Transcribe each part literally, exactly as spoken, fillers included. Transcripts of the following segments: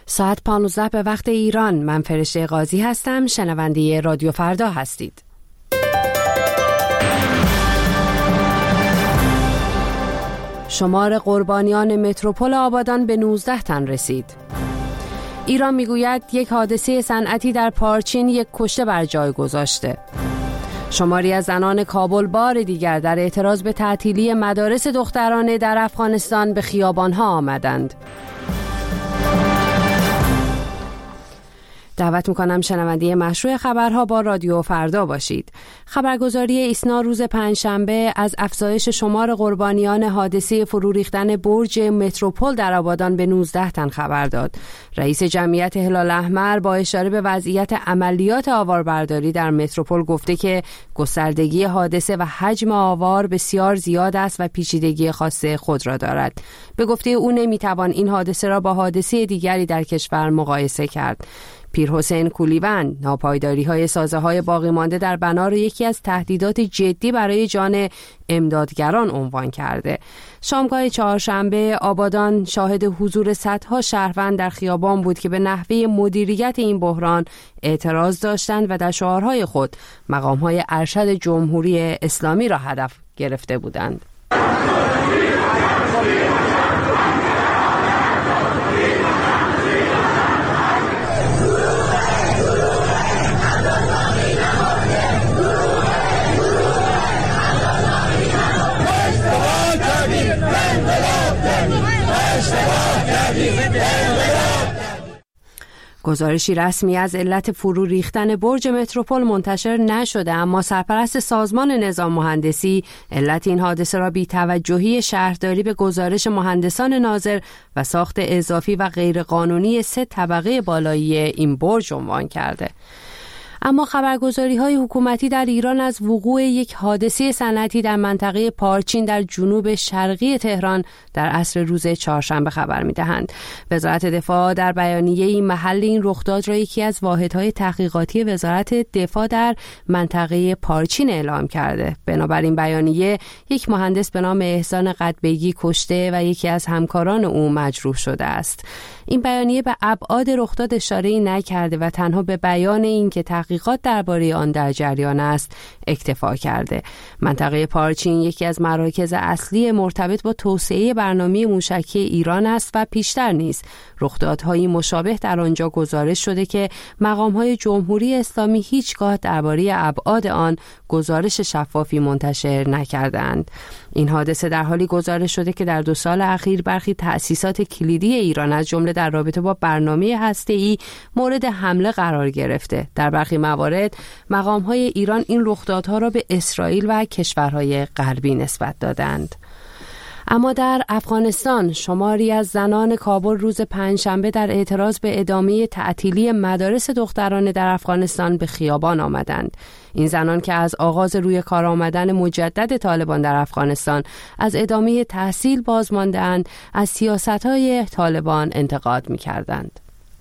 ساعت پانزده به وقت ایران. من فرشته قاضی هستم. شنونده رادیو فردا هستید. شمار قربانیان متروپول آبادان به نوزده تن رسید. ایران میگوید یک حادثه صنعتی در پارچین یک کشته بر جای گذاشته. شماری از زنان کابل بار دیگر در اعتراض به تعطیلی مدارس دخترانه در افغانستان به خیابانها آمدند. دعوت میکنم شنونده مشروع خبرها با رادیو فردا باشید. خبرگزاری ایسنا روز پنجشنبه از افزایش شمار قربانیان حادثه فرو ریختن برج متروپول در آبادان به نوزده تن خبر داد. رئیس جمعیت هلال احمر با اشاره به وضعیت عملیات آواربرداری در متروپول گفته که گستردگی حادثه و حجم آوار بسیار زیاد است و پیچیدگی خاص خود را دارد. به گفته او نمیتوان این حادثه را با حادثه دیگری در کشور مقایسه کرد. پیرحسین کولیوند ناپایداری‌های سازه‌های باقی مانده در بنا را یکی از تهدیدات جدی برای جان امدادگران عنوان کرده. شامگاه چهارشنبه آبادان شاهد حضور صدها شهروند در خیابان بود که به نحوه مدیریت این بحران اعتراض داشتند و در شعارهای خود مقام‌های ارشد جمهوری اسلامی را هدف گرفته بودند. گزارشی رسمی از علت فرو ریختن برج متروپول منتشر نشده، اما سرپرست سازمان نظام مهندسی علت این حادثه را بی‌توجهی شهرداری به گزارش مهندسان ناظر و ساخت اضافی و غیرقانونی سه طبقه بالایی این برج عنوان کرده. اما خبرگزاری‌های حکومتی در ایران از وقوع یک حادثه صنعتی در منطقه پارچین در جنوب شرقی تهران در عصر روز چهارشنبه خبر می‌دهند. وزارت دفاع در بیانیه‌ای محل این رخداد را یکی از واحدهای تحقیقاتی وزارت دفاع در منطقه پارچین اعلام کرده. بنابراین بیانیه یک مهندس به نام احسان قدبگی کشته و یکی از همکاران او مجروح شده است. این بیانیه به ابعاد رخداد اشاره‌ای نکرده و تنها به بیان این که تحقیقات درباره آن در جریان است اکتفا کرده. منطقه پارچین یکی از مراکز اصلی مرتبط با توسعه برنامه موشکی ایران است و پیشتر نیز رخدادهای مشابه در آنجا گزارش شده که مقام‌های جمهوری اسلامی هیچگاه درباره ابعاد آن گزارش شفافی منتشر نکردند. این حادثه در حالی گزارش شده که در دو سال اخیر برخی تأسیسات کلیدی ایران از جمله در رابطه با برنامه هسته‌ای مورد حمله قرار گرفته. در برخی موارد مقام‌های ایران این رخدادها را به اسرائیل و کشورهای غربی نسبت دادند. اما در افغانستان شماری از زنان کابل روز پنجشنبه در اعتراض به ادامه تعطیلی مدارس دخترانه در افغانستان به خیابان آمدند. این زنان که از آغاز روی کار آمدن مجدد طالبان در افغانستان از ادامه تحصیل باز مانده‌اند، از سیاست‌های طالبان انتقاد می‌کردند.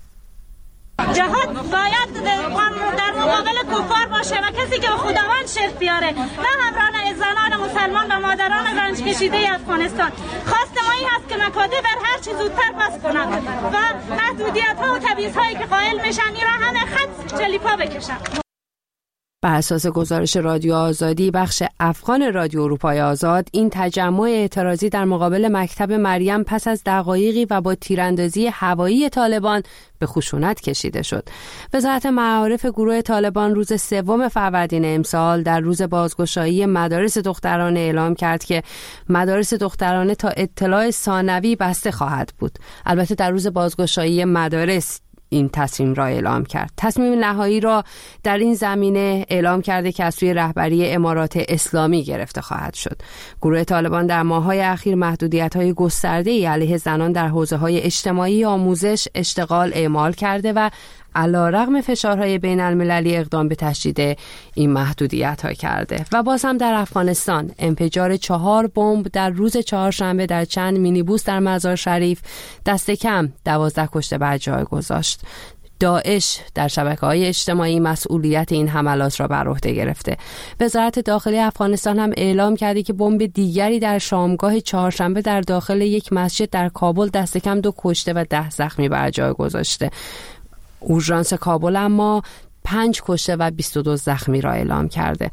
جهاد باید در مقابل کفار باشه و کسی که به خداوند شرک بیاره، نه همراهان زنان مسلمان و مادران رنج کشیده افغانستان. خواست ما این هست که مکاتب بر هر چی زودتر پس کنن و محدودیت ها و تبعیض هایی که قائل میشن این را همه خط چلیپا بکشن. بر اساس گزارش رادیو آزادی بخش افغان رادیو اروپای آزاد، این تجمع اعتراضی در مقابل مکتب مریم پس از دقایقی و با تیراندازی هوایی طالبان به خشونت کشیده شد. وزارت معارف گروه طالبان روز سوم فروردین امسال در روز بازگشایی مدارس دخترانه اعلام کرد که مدارس دخترانه تا اطلاع ثانوی بسته خواهد بود. البته در روز بازگشایی مدارس این تصمیم را اعلام کرد. تصمیم نهایی را در این زمینه اعلام کرده که از سوی رهبری امارات اسلامی گرفته خواهد شد. گروه طالبان در ماه‌های اخیر محدودیت‌های گسترده‌ای علیه زنان در حوزه‌های اجتماعی، آموزش، اشتغال اعمال کرده و علیرغم فشارهای بین المللی اقدام به تشدید این محدودیت‌ها کرده. و باز هم در افغانستان انفجار چهار بمب در روز چهارشنبه در چند مینیبوس در مزار شریف دست کم دوازده کشته بر جای گذاشت. داعش در شبکه‌های اجتماعی مسئولیت این حملات را بر عهده گرفته. وزارت داخلی افغانستان هم اعلام کرده که بمب دیگری در شامگاه چهارشنبه در داخل یک مسجد در کابل دست کم دو کشته و ده زخمی بر جای گذاشته. اورژانس کابل اما پنج کشته و بیست و دو زخمی را اعلام کرده.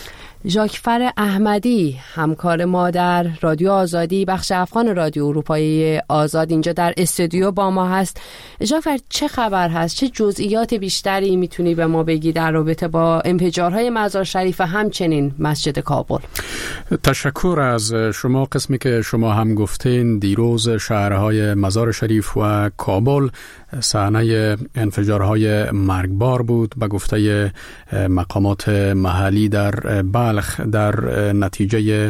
ژاکفر احمدی، همکار ما در رادیو آزادی بخش افغان رادیو اروپایی آزاد، اینجا در استودیو با ما هست. ژاکفر، چه خبر هست؟ چه جزئیات بیشتری میتونی به ما بگی در رابطه با انفجارهای مزار شریف و همچنین مسجد کابل؟ تشکر از شما. قسمی که شما هم گفتین، دیروز شهرهای مزار شریف و کابل صحنه انفجارهای مرگبار بود. به گفته مقامات محلی در بلخ، در نتیجه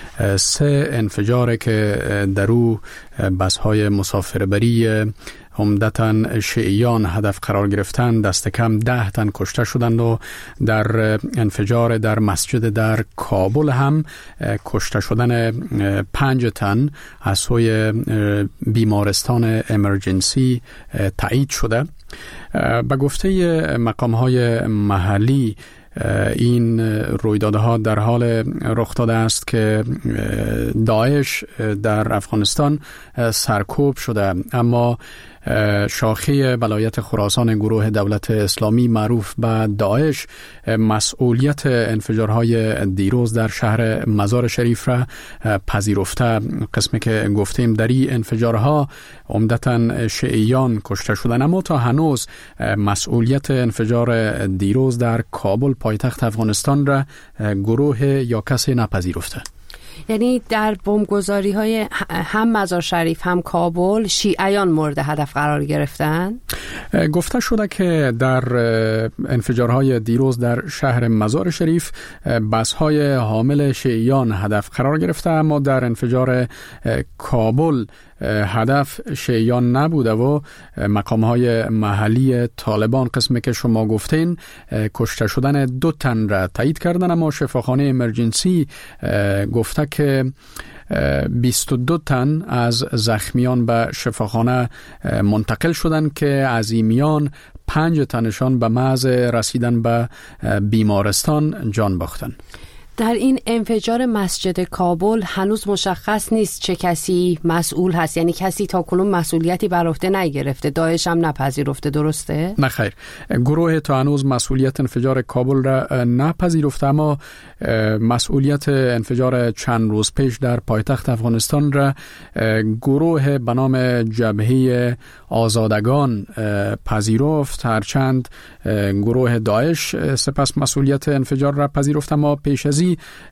سه انفجار که در او بس‌های مسافربری عمدتاً شیعیان هدف قرار گرفتن، دست کم ده تن کشته شدند و در انفجار در مسجد در کابل هم کشته شدن پنج تن از سوی بیمارستان امرجنسی تایید شده. به گفته مقام‌های محلی این رویدادها در حال رخ داده است که داعش در افغانستان سرکوب شده، اما شاخه ولایت خراسان گروه دولت اسلامی معروف به داعش مسئولیت انفجارهای دیروز در شهر مزار شریف را پذیرفته. قسمی که گفتیم در این انفجارها عمدتاً شیعیان کشته شدند، اما تا هنوز مسئولیت انفجار دیروز در کابل پایتخت افغانستان را گروه یا کسی نپذیرفته. یعنی در بمبگذاری های هم مزار شریف هم کابل شیعیان مورد هدف قرار گرفتن؟ گفته شده که در انفجارهای دیروز در شهر مزار شریف بس‌های حامل شیعیان هدف قرار گرفته، اما در انفجار کابل هدف شیعیان نبوده و مقام‌های محلی طالبان، قسمی که شما گفتین، کشته شدن دو تن را تایید کردن، اما شفاخانه امرجنسی گفته که بیست و دو تن از زخمیان به شفاخانه منتقل شدند که از این میان پنج تنشان به محض رسیدن به بیمارستان جان باختند. در این انفجار مسجد کابل هنوز مشخص نیست چه کسی مسئول هست، یعنی کسی تا کنون مسئولیتی بر عهده نگرفته، داعش هم نپذیرفته، درسته؟ نه خیر، گروه تا هنوز مسئولیت انفجار کابل را نپذیرفته، اما مسئولیت انفجار چند روز پیش در پایتخت افغانستان را گروه به نام جبهه آزادگان پذیرفت، هرچند گروه داعش سپس مسئولیت انفجار را پذیرفت، اما پیش از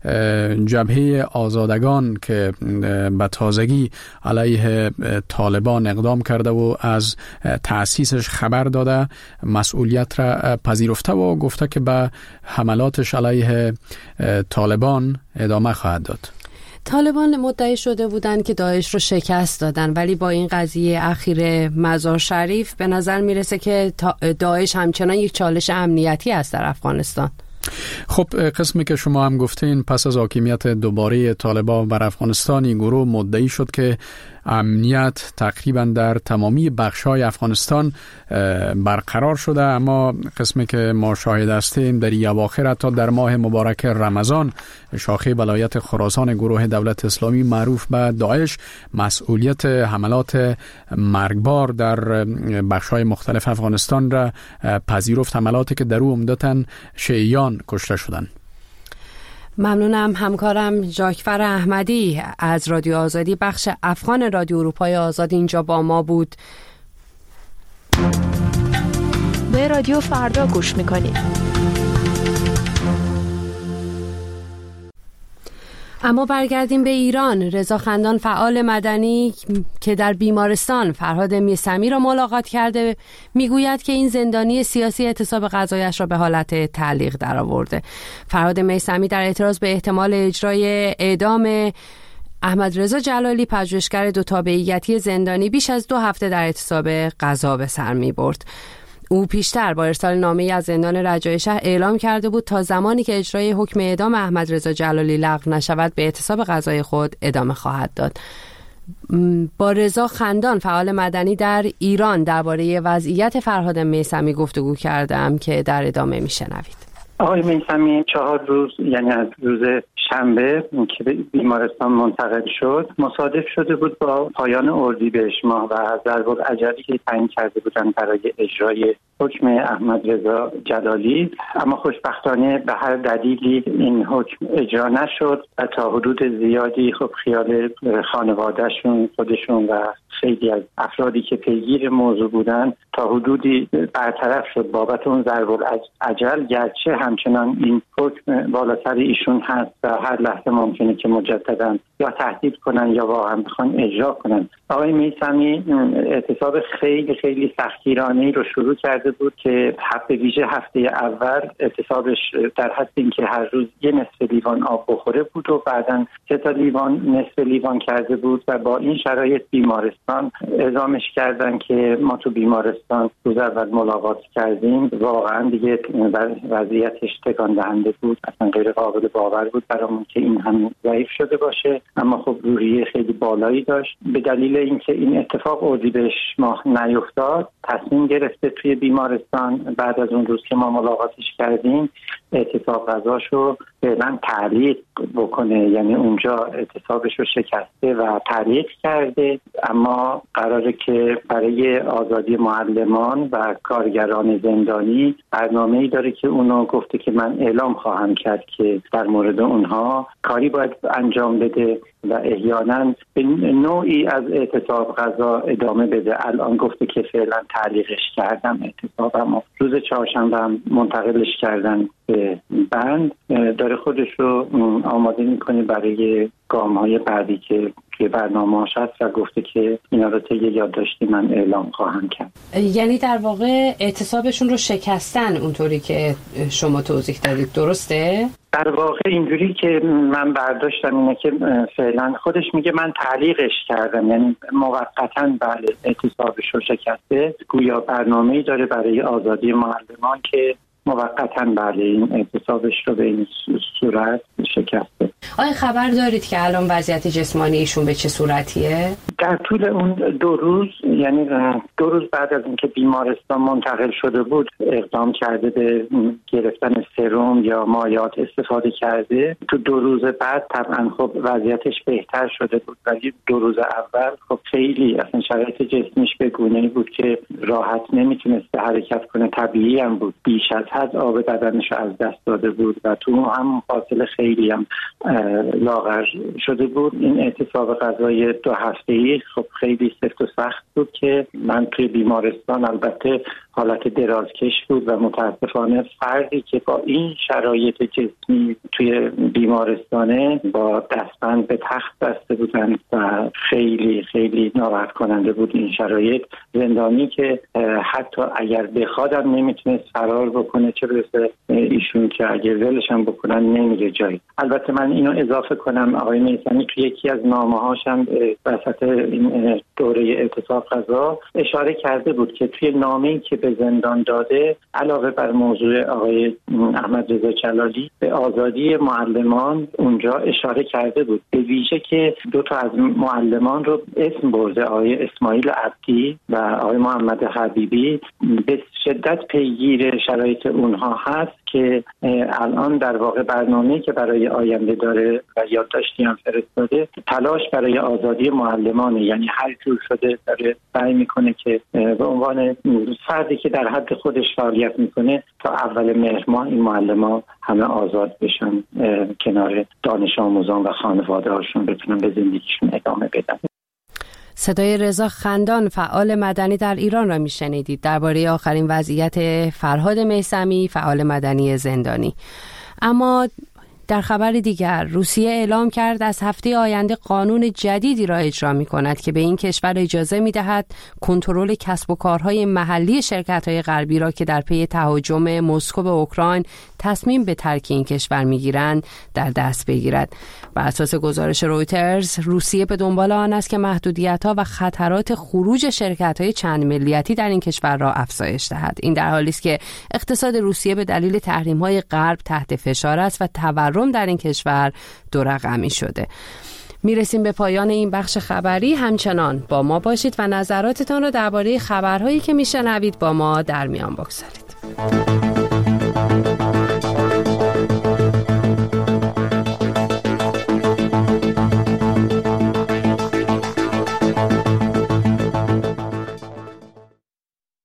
جبهه آزادگان که به تازگی علیه طالبان اقدام کرده و از تأسیسش خبر داده، مسئولیت را پذیرفته و گفته که به حملاتش علیه طالبان ادامه خواهد داد. طالبان مدعی شده بودند که داعش رو شکست دادن، ولی با این قضیه اخیر مزار شریف به نظر میرسه که داعش همچنان یک چالش امنیتی است در افغانستان. خب، قسمی که شما هم گفتین، پس از حاکمیت دوباره طالبان بر افغانستان، این گروه مدعی شد که امنیت تقریبا در تمامی بخش‌های افغانستان برقرار شده، اما قسمی که ما شاهد هستیم در این اواخر تا در ماه مبارک رمضان، شاخه ولایت خراسان گروه دولت اسلامی معروف به داعش مسئولیت حملات مرگبار در بخش‌های مختلف افغانستان را پذیرفت، حملاتی که در او عمدتاً شیعیان کشته شدند. ممنونم. همکارم ژاکفر احمدی از رادیو آزادی بخش افغان رادیو اروپای آزاد اینجا با ما بود. به رادیو فردا گوش میکنید. اما برگردیم به ایران. رضا خندان، فعال مدنی که در بیمارستان فرهاد میثمی را ملاقات کرده، میگوید که این زندانی سیاسی اعتصاب قضایش را به حالت تعلیق درآورده. فرهاد میثمی در اعتراض به احتمال اجرای اعدام احمد رضا جلالی، پژوهشگر دو تابعیتی زندانی، بیش از دو هفته در اعتصاب قضا به سر می‌برد. او پیشتر با ارسال نامه‌ای از زندان رجای شهر اعلام کرده بود تا زمانی که اجرای حکم اعدام احمد رضا جلالی لغو نشود به اعتصاب قضای خود ادامه خواهد داد. با رضا خندان فعال مدنی در ایران درباره وضعیت فرهاد میثمی گفتگو کردم که در ادامه میشنوید. آقای میثمی چهار روز یعنی از روز شنبه که به بیمارستان منتقل شد مصادف شده بود با پایان اردیبهشت ماه و ضرب‌العجلی که تعیین کرده بودن برای اجرای حکم احمد رضا جلالی، اما خوشبختانه به هر دلیلی این حکم اجرا نشد و تا حدود زیادی خب خیال خانوادهشون، خودشون و خیلی از افرادی که پیگیر موضوع بودن تا حدودی برطرف شد بابت اون ضرب‌العجل، گرچه همچنان این حکم بالاتر ایشون هست و هر لحظه ممکنه که مجددا یا تهدید کنن یا واقعا بخوان اجرا کنن. آقای میثمی اعتصاب خیلی خیلی سختگیرانه‌ای رو شروع کرده بود که هفته ویژه هفته اول اعتصابش در حد این که هر روز یه نصف لیوان آب بخوره بود و بعداً سه تا لیوان نصف لیوان کرده بود و با این شرایط بیمارستان اعزامش کردن که ما تو بیمارستان روز اول ملاقات کردیم. واقعا دیگه وضعیتش تکان دهنده بود، اصلا غیر قابل باور بود برامون که این هم ضعیف شده باشه، اما خب روحیه خیلی بالایی داشت. به دلیل اینکه این اتفاق اردیبهشت ماه نیفتاد تصمیم گرفته توی بیمارستان بعد از اون روز که ما ملاقاتش کردیم اعتصاب غذاشو فعلا تعلیق بکنه، یعنی اونجا اعتصابش رو شکسته و تعلیق کرده، اما قراره که برای آزادی معلمان و کارگران زندانی برنامه‌ای داره که اونو گفته که من اعلام خواهم کرد که در مورد اونها کاری باید انجام بده و احیانا به نوعی از اعتصاب غذا ادامه بده. الان گفته که فعلا تعلیقش کردم اعتصابم، روز چهارشنبه هم منتقلش کردن به بند، داره خودش رو آماده میکنه برای گام‌های بعدی که که برنامه‌اش هست و گفته که اینا رو طی یادداشتی من اعلام خواهم کرد. یعنی در واقع اعتصابشون رو شکستن اونطوری که شما توضیح دادید، درسته؟ در واقع اینجوری که من برداشتم اینه که فعلا خودش میگه من تعلیقش کردم، یعنی موقتا بله اعتصابش رو شکسته، گویا برنامه‌ای داره برای آزادی معلمان که موقتا بله این اعتصابش رو به این صورت شکسته. آیا خبر دارید که الان وضعیت جسمانی ایشون به چه صورتیه؟ در طول اون دو روز، یعنی دو روز بعد از اینکه بیمارستان منتقل شده بود اقدام کرده به گرفتن سرم یا مایعات استفاده کرده. تو دو روز بعد طبعا خب وضعیتش بهتر شده بود، ولی دو روز اول خب خیلی اصلا شرایط جسمیش به گونه‌ای بود که راحت نمیتونست حرکت کنه، طبیعی هم بود، بیش از حد آب بدنش از دست داده بود و تو هم فاصله خیلی هم لاغر شده بود. این اعتصاب غذای دو هفته‌ای خب خیلی سفت و سخت بود که من توی بیمارستان البته حالت درازکش بود و متاسفانه فردی که با این شرایط جسمی توی بیمارستانه با دستبند به تخت بسته بودن و خیلی خیلی ناراحت کننده بود این شرایط. زندانی که حتی اگر بخوادم نمیتونست فرار بکنه، چه برسه ایشون که اگر ولش هم بکنن نمیره جایی. البته من اینو اضافه کنم آقای میثمی توی یکی از نامه‌هاش هم وسط این دوره اعتصاب غذا اشاره کرده بود که توی نامه‌ای که به زندان داده علاوه بر موضوع آقای احمد رضا جلالی به آزادی معلمان اونجا اشاره کرده بود، به ویژه که دو تا از معلمان رو اسم برده، آقای اسماعیل عبدی و آقای محمد حبیبی، به شدت پیگیر شرایط اونها هست که الان در واقع برنامه‌ای که برای آینده داره و یادداشتی هم فرستاده تلاش برای آزادی معلمانه، یعنی هر جور شده داره سعی میکنه که به عنوان فردی که در حد خودش فعالیت میکنه تا اول مهر ماه این معلمان همه آزاد بشن، کنار دانش آموزان و خانواده هاشون بتونن به زندگیشون ادامه بدن. صدای رضا خندان فعال مدنی در ایران را میشنیدید درباره آخرین وضعیت فرهاد میثمی فعال مدنی زندانی. اما در خبر دیگر روسیه اعلام کرد از هفته آینده قانون جدیدی را اجرا می کند که به این کشور اجازه می دهد کنترل کسب و کارهای محلی شرکت‌های غربی را که در پی تهاجم مسکو به اوکراین تصمیم به ترک این کشور می گیرند در دست بگیرد. بر اساس گزارش رویترز روسیه به دنبال آن است که محدودیت‌ها و خطرات خروج شرکت‌های چند ملیتی در این کشور را افزایش دهد. این در حالی است که اقتصاد روسیه به دلیل تحریم‌های غرب تحت فشار است و تورم در این کشور دو رقمی شده. میرسیم به پایان این بخش خبری. همچنان با ما باشید و نظراتتان را درباره خبرهایی که میشنوید با ما در میان بگذارید.